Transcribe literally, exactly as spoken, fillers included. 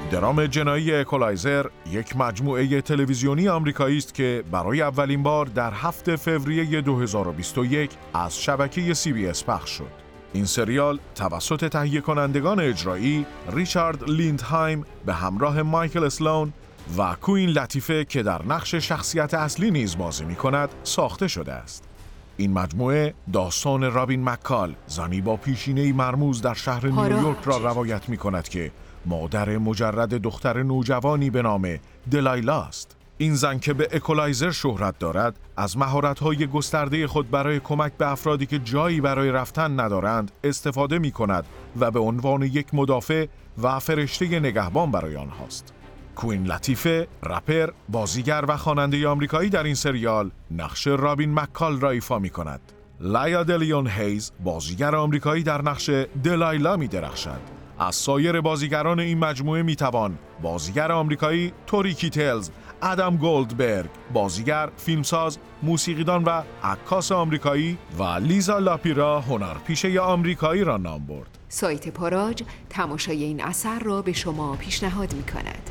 درام جنایی اکولایزر یک مجموعه تلویزیونی آمریکایی است که برای اولین بار در هفتم فوریه دو هزار و بیست و یک از شبکه سی بی اس پخش شد. این سریال توسط تهیه کنندگان اجرایی ریچارد لیندهایم به همراه مایکل اسلون و کوین لطیفه که در نقش شخصیت اصلی نیز بازی می کند ساخته شده است. این مجموعه داستان رابین مککال، زنی با پیشینه‌ای مرموز در شهر نیویورک را روایت می کند که مادر مجرد دختر نوجوانی به نام دلایلا است. این زن که به اکولایزر شهرت دارد، از مهارت‌های گسترده خود برای کمک به افرادی که جایی برای رفتن ندارند استفاده می کند و به عنوان یک مدافع و فرشته نگهبان برای آنهاست. کوین لطیفه، رپر، بازیگر و خواننده آمریکایی در این سریال نقش رابین مککال را ایفا می کند. لایا دلیون هیز، بازیگر آمریکایی در نقش دلایلا می درخشد. از سایر بازیگران این مجموعه می توان بازیگر آمریکایی توری کیتلز، ادم گولدبرگ، بازیگر، فیلمساز، موسیقیدان و عکاس آمریکایی و لیزا لاپیرا، هنرپیشه آمریکایی را نام برد. سایت پاراج تماشای این اثر را به شما پیشنهاد می کند.